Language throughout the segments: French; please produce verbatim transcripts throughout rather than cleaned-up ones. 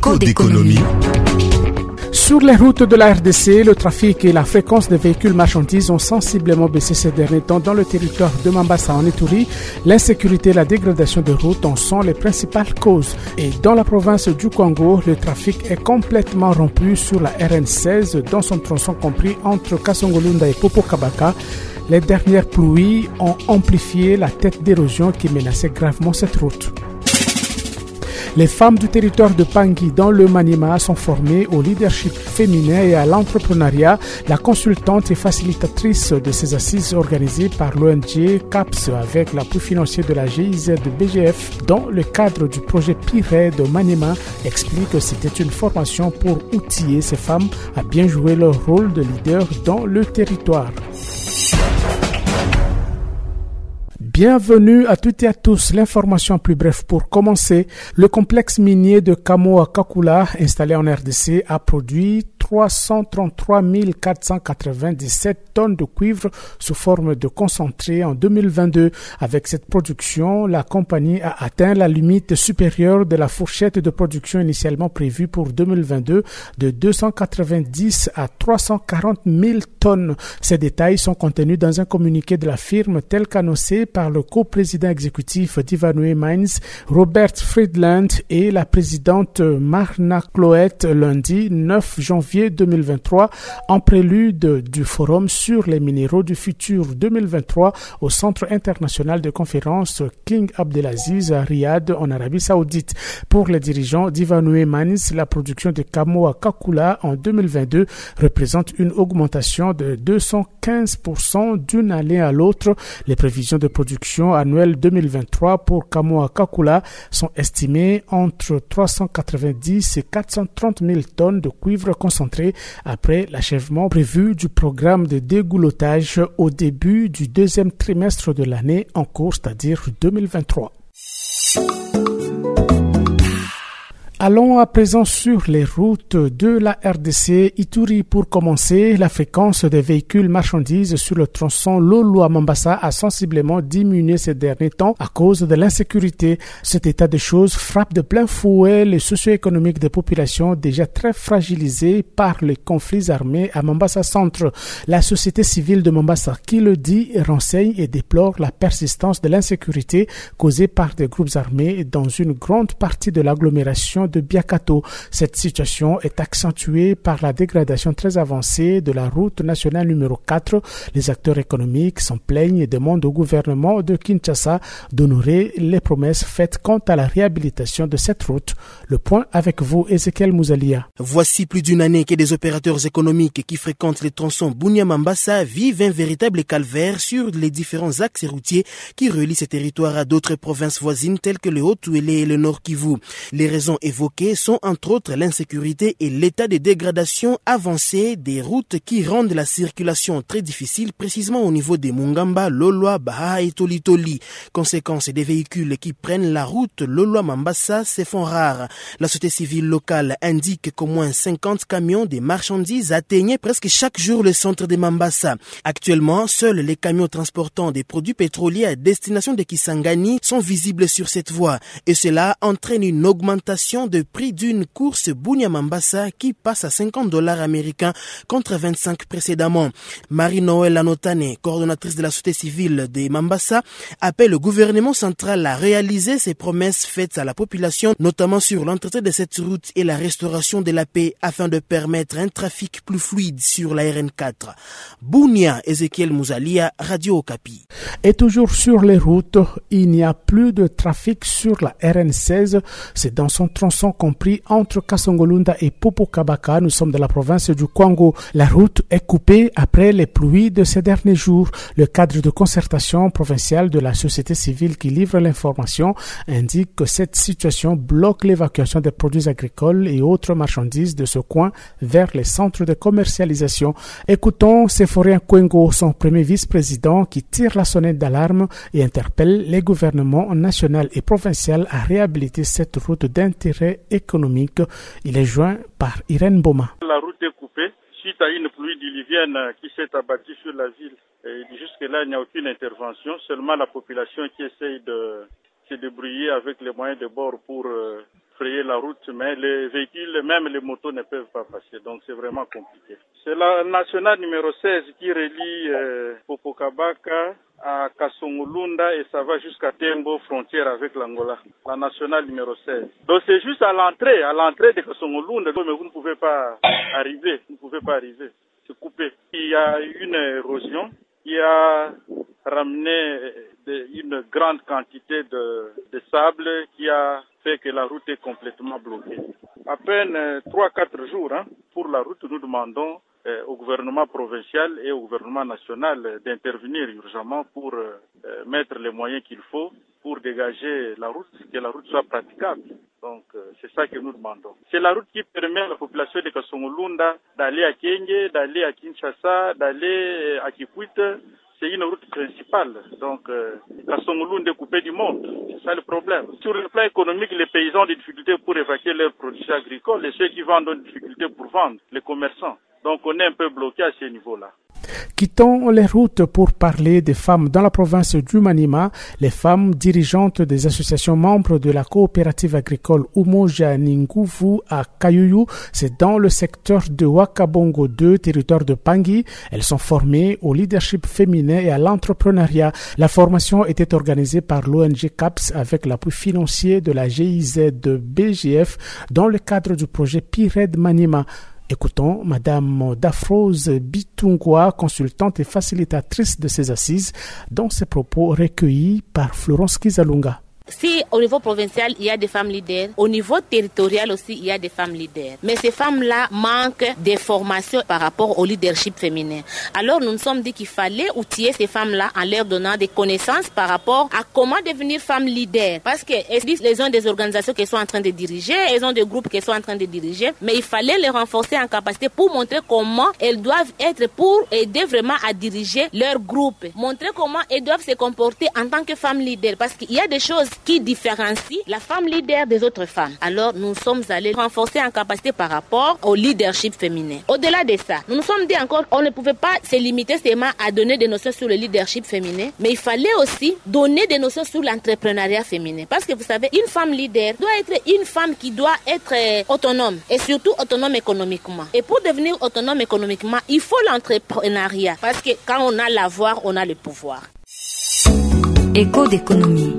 Écho d'économie. Sur les routes de la R D C, le trafic et la fréquence des véhicules marchandises ont sensiblement baissé ces derniers temps dans le territoire de Mambasa en Ituri. L'insécurité et la dégradation des routes en sont les principales causes. Et dans la province du Congo, le trafic est complètement rompu sur la R N seize dans son tronçon compris entre Kasongolunda et Popokabaka. Les dernières pluies ont amplifié la tête d'érosion qui menaçait gravement cette route. Les femmes du territoire de Pangui dans le Maniema sont formées au leadership féminin et à l'entrepreneuriat. La consultante et facilitatrice de ces assises organisées par l'O N G C A P S avec l'appui financier de la G I Z de B G F dans le cadre du projet Pirée de Maniema explique que c'était une formation pour outiller ces femmes à bien jouer leur rôle de leader dans le territoire. Bienvenue à toutes et à tous. L'information plus brève pour commencer. Le complexe minier de Kamoa-Kakula, installé en R D C, a produit trois cent trente-trois mille quatre cent quatre-vingt-dix-sept tonnes de cuivre sous forme de concentré en deux mille vingt-deux. Avec cette production, la compagnie a atteint la limite supérieure de la fourchette de production initialement prévue pour deux mille vingt-deux de deux cent quatre-vingt-dix à trois cent quarante mille tonnes. Ces détails sont contenus dans un communiqué de la firme tel qu'annoncé par le coprésident exécutif d'Ivanhoe Mines, Robert Friedland, et la présidente Marna Cloët lundi neuf janvier deux mille vingt-trois en prélude du forum sur les minéraux du futur deux mille vingt-trois au Centre international de conférence King Abdelaziz à Riyad en Arabie Saoudite. Pour les dirigeants d'Ivanhoe Mines, la production de Kamoa-Kakula en deux mille vingt-deux représente une augmentation de deux cent quinze pour cent d'une année à l'autre. Les prévisions de production annuelle deux mille vingt-trois pour Kamoa-Kakula sont estimées entre trois cent quatre-vingt-dix et quatre cent trente mille tonnes de cuivre concentré après l'achèvement prévu du programme de dégoulottage au début du deuxième trimestre de l'année en cours, c'est-à-dire deux mille vingt-trois. Allons à présent sur les routes de la R D C. Ituri pour commencer, la fréquence des véhicules marchandises sur le tronçon Lolua-Mambasa a sensiblement diminué ces derniers temps à cause de l'insécurité. Cet état de choses frappe de plein fouet les socio-économiques des populations déjà très fragilisées par les conflits armés à Mambasa Centre. La société civile de Mambasa qui le dit renseigne et déplore la persistance de l'insécurité causée par des groupes armés dans une grande partie de l'agglomération de Biakato. Cette situation est accentuée par la dégradation très avancée de la route nationale numéro quatre. Les acteurs économiques s'en plaignent et demandent au gouvernement de Kinshasa d'honorer les promesses faites quant à la réhabilitation de cette route. Le point avec vous, Ezekiel Mouzalia. Voici plus d'une année que des opérateurs économiques qui fréquentent les tronçons Bunia-Mambasa vivent un véritable calvaire sur les différents axes routiers qui relient ces territoires à d'autres provinces voisines telles que le Haut-Touélé et le Nord Kivu. Les raisons évoquées sont entre autres l'insécurité et l'état de dégradation avancé des routes qui rendent la circulation très difficile, précisément au niveau des Mungamba, Lolwa, Baha et Tolitoli. Conséquence, des véhicules qui prennent la route Lolwa-Mambasa se font rares. La société civile locale indique qu'au moins cinquante camions de marchandises atteignaient presque chaque jour le centre de Mambasa. Actuellement, seuls les camions transportant des produits pétroliers à destination de Kisangani sont visibles sur cette voie et cela entraîne une augmentation de prix d'une course Bunia-Mambasa qui passe à cinquante dollars américains contre vingt-cinq précédemment. Marie-Noël Anotane, coordonnatrice de la société civile de Mambasa, appelle le gouvernement central à réaliser ses promesses faites à la population, notamment sur l'entretien de cette route et la restauration de la paix afin de permettre un trafic plus fluide sur la R N quatre. Bunia, Ezekiel Mouzalia, Radio Okapi. Et toujours sur les routes, il n'y a plus de trafic sur la R N seize. C'est dans son tronçon compris entre Kasongolunda et Popokabaka. Nous sommes dans la province du Congo. La route est coupée après les pluies de ces derniers jours. Le cadre de concertation provinciale de la société civile qui livre l'information indique que cette situation bloque l'évacuation des produits agricoles et autres marchandises de ce coin vers les centres de commercialisation. Écoutons Séphorien Kwengo, son premier vice-président, qui tire la sonnette d'alarme et interpelle les gouvernements national et provincial à réhabiliter cette route d'intérêt économique. Il est joint par Irène Boma. La route est coupée suite à une pluie diluvienne qui s'est abattue sur la ville. Et jusque-là, il n'y a aucune intervention, seulement la population qui essaye de se débrouiller avec les moyens de bord pour euh, frayer la route, mais les véhicules, même les motos ne peuvent pas passer. Donc c'est vraiment compliqué. C'est la nationale numéro seize qui relie euh, Popokabaka à Kasongolunda et ça va jusqu'à Tembo, frontière avec l'Angola. La nationale numéro seize. Donc c'est juste à l'entrée, à l'entrée de Kasongolunda, mais vous ne pouvez pas arriver, vous ne pouvez pas arriver. C'est coupé. Il y a une érosion qui a ramené de, une grande quantité de, de sable qui a fait que la route est complètement bloquée. À peine trois à quatre jours hein, pour la route, nous demandons euh, au gouvernement provincial et au gouvernement national d'intervenir urgemment pour euh, mettre les moyens qu'il faut pour dégager la route, que la route soit praticable. Donc, euh, c'est ça que nous demandons. C'est la route qui permet à la population de Kasongolunda d'aller à Kenge, d'aller à Kinshasa, d'aller à Kikwit. C'est une route principale. Donc, euh, Kasongolunda est coupé du monde. C'est ça le problème. Sur le plan économique, les paysans ont des difficultés pour évacuer leurs produits agricoles et ceux qui vendent ont des difficultés pour vendre, les commerçants. Donc, on est un peu bloqué à ce niveau-là. Quittons les routes pour parler des femmes dans la province du Maniema. Les femmes dirigeantes des associations membres de la coopérative agricole Umoja Ninguvu à Kayuyu, c'est dans le secteur de Wakabongo deux, territoire de Pangui. Elles sont formées au leadership féminin et à l'entrepreneuriat. La formation était organisée par l'O N G CAPS avec l'appui financier de la G I Z de B G F dans le cadre du projet Pired Maniema. Écoutons Madame Dafrose Bitungwa, consultante et facilitatrice de ces assises, dans ses propos recueillis par Florence Kizalunga. Si au niveau provincial, il y a des femmes leaders, au niveau territorial aussi, il y a des femmes leaders. Mais ces femmes-là manquent de formation par rapport au leadership féminin. Alors nous nous sommes dit qu'il fallait outiller ces femmes-là en leur donnant des connaissances par rapport à comment devenir femme leader. Parce qu'elles ont des organisations qu'elles sont en train de diriger, elles ont des groupes qu'elles sont en train de diriger, mais il fallait les renforcer en capacité pour montrer comment elles doivent être pour aider vraiment à diriger leur groupe. Montrer comment elles doivent se comporter en tant que femmes leaders. Parce qu'il y a des choses qui différencie la femme leader des autres femmes. Alors, nous sommes allés renforcer en capacité par rapport au leadership féminin. Au-delà de ça, nous nous sommes dit encore, on ne pouvait pas se limiter seulement à donner des notions sur le leadership féminin, mais il fallait aussi donner des notions sur l'entrepreneuriat féminin. Parce que vous savez, une femme leader doit être une femme qui doit être euh, autonome et surtout autonome économiquement. Et pour devenir autonome économiquement, il faut l'entrepreneuriat. Parce que quand on a l'avoir, on a le pouvoir. Écho d'économie.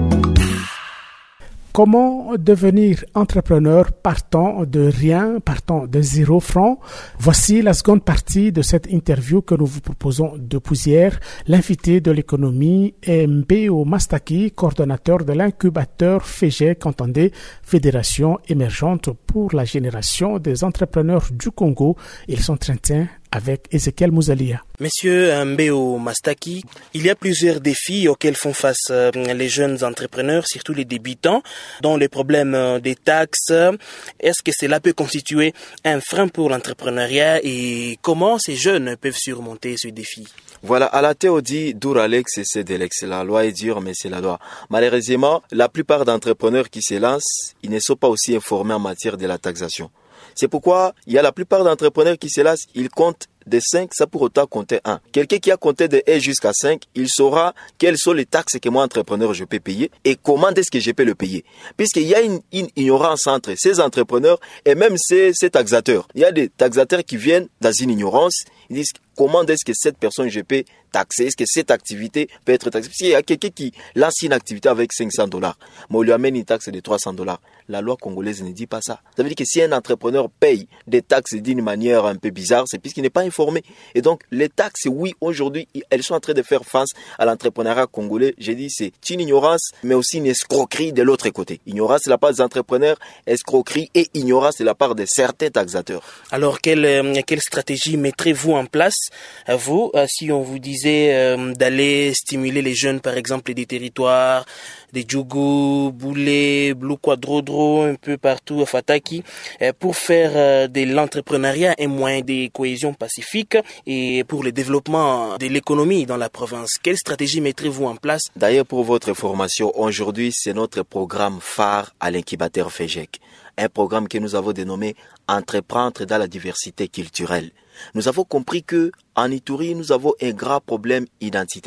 Comment devenir entrepreneur partant de rien, partant de zéro franc? Voici la seconde partie de cette interview que nous vous proposons depuis hier. L'invité de l'économie est Mbeo Mastaki, coordonnateur de l'incubateur F E G E C, entendez, Fédération émergente pour la génération des entrepreneurs du Congo. Ils sont trentains avec Ezekiel Mouzalia. Monsieur Mbeo Mastaki, il y a plusieurs défis auxquels font face les jeunes entrepreneurs, surtout les débutants, dont les problèmes des taxes. Est-ce que cela peut constituer un frein pour l'entrepreneuriat et comment ces jeunes peuvent surmonter ce défi? Voilà, à la théorie, dur Alex, c'est de l'ex. La loi est dure, mais c'est la loi. Malheureusement, la plupart d'entrepreneurs qui se lancent, ils ne sont pas aussi informés en matière de la taxation. C'est pourquoi il y a la plupart d'entrepreneurs qui se lancent, ils comptent de cinq, ça pour autant compter un. Quelqu'un qui a compté de un jusqu'à cinq, il saura quelles sont les taxes que moi, entrepreneur, je peux payer et comment est-ce que je peux le payer. Puisqu'il y a une, une ignorance entre ces entrepreneurs et même ces, ces taxateurs. Il y a des taxateurs qui viennent dans une ignorance, ils disent comment est-ce que cette personne je peux taxer, est-ce que cette activité peut être taxée. S'il y a quelqu'un qui lance une activité avec cinq cents dollars, mais on lui amène une taxe de trois cents dollars, la loi congolaise ne dit pas ça. Ça veut dire que si un entrepreneur paye des taxes d'une manière un peu bizarre, c'est puisqu'il n'est pas informé. Et donc, les taxes, oui, aujourd'hui, elles sont en train de faire face à l'entrepreneuriat congolais. J'ai dit, c'est une ignorance, mais aussi une escroquerie de l'autre côté. Ignorance de la part des entrepreneurs, escroquerie et ignorance de la part de certains taxateurs. Alors, quelle, euh, quelle stratégie mettrez-vous en place, à vous, euh, si on vous disait euh, d'aller stimuler les jeunes, par exemple, des territoires, des Djougou, Boulé, Blue Quadrodro, un peu partout à Fataki, euh, pour faire euh, de l'entrepreneuriat un moyen de cohésion pacifique et pour le développement de l'économie dans la province. Quelle stratégie mettrez-vous en place? D'ailleurs, pour votre information, aujourd'hui, c'est notre programme phare à l'incubateur F E G E C. Un programme que nous avons dénommé « Entreprendre dans la diversité culturelle ». Nous avons compris que en Ituri, nous avons un grand problème identitaire.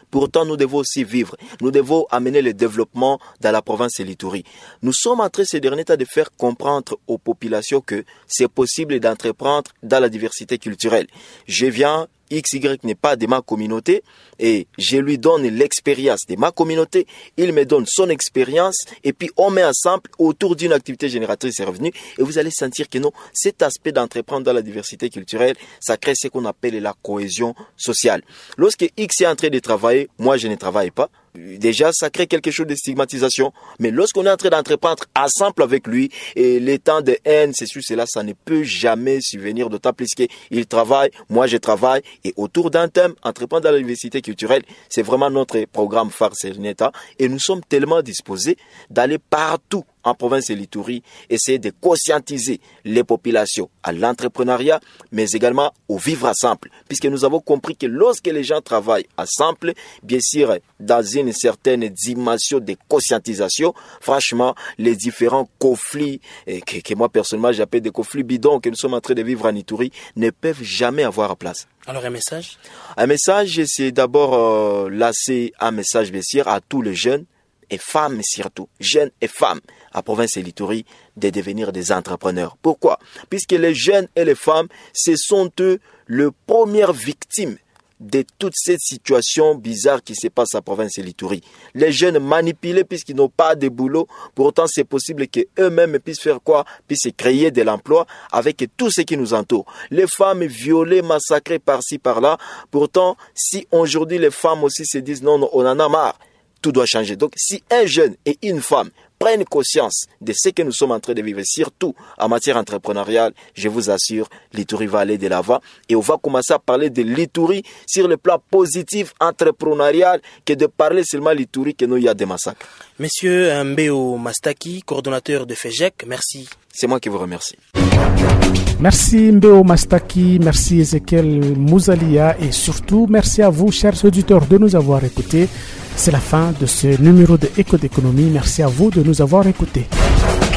Pourtant, nous devons aussi vivre. Nous devons amener le développement dans la province de l'Ituri. Nous sommes en train ces derniers temps de faire comprendre aux populations que c'est possible d'entreprendre dans la diversité culturelle. Je viens, X Y n'est pas de ma communauté et je lui donne l'expérience de ma communauté, il me donne son expérience et puis on met ensemble autour d'une activité génératrice de revenus et vous allez sentir que non, cet aspect d'entreprendre dans la diversité culturelle, ça crée ce qu'on appelle la cohésion sociale. Lorsque X est en train de travailler, moi je ne travaille pas. Déjà, ça crée quelque chose de stigmatisation. Mais lorsqu'on est en train d'entreprendre ensemble avec lui, et les temps de haine, c'est sûr, cela, ça ne peut jamais subvenir, d'autant plus qu'il travaille, moi je travaille, et autour d'un thème, entreprendre dans la diversité culturelle, c'est vraiment notre programme phare Cerneta, et nous sommes tellement disposés d'aller partout en province de l'Ituri, essayer de conscientiser les populations à l'entrepreneuriat, mais également au vivre ensemble, puisque nous avons compris que lorsque les gens travaillent ensemble, bien sûr, dans une certaine dimension de conscientisation, franchement, les différents conflits, eh, que, que moi personnellement j'appelle des conflits bidons que nous sommes en train de vivre en Ituri, ne peuvent jamais avoir place. Alors un message Un message, c'est d'abord euh, lancer un message, bien sûr, à tous les jeunes, et femmes surtout, jeunes et femmes, à province de l'Ituri, de devenir des entrepreneurs. Pourquoi? Puisque les jeunes et les femmes, ce sont eux les premières victimes de toute cette situation bizarre qui se passe à province de l'Ituri. Les jeunes manipulés puisqu'ils n'ont pas de boulot, pourtant c'est possible qu'eux-mêmes puissent faire quoi? Puissent créer de l'emploi avec tout ce qui nous entoure. Les femmes violées, massacrées par-ci, par-là, pourtant si aujourd'hui les femmes aussi se disent non, non, on en a marre, tout doit changer. Donc, si un jeune et une femme prennent conscience de ce que nous sommes en train de vivre, surtout en matière entrepreneuriale, je vous assure, l'Ituri va aller de l'avant et on va commencer à parler de l'Ituri sur le plan positif entrepreneurial que de parler seulement l'Ituri que nous il y a des massacres. Monsieur Mbeo Mastaki, coordonnateur de FEJEC, merci. C'est moi qui vous remercie. Merci Mbeo Mastaki, merci Ezekiel Mouzalia et surtout merci à vous chers auditeurs de nous avoir écoutés. C'est la fin de ce numéro de Éco d'économie. Merci à vous de nous avoir écoutés.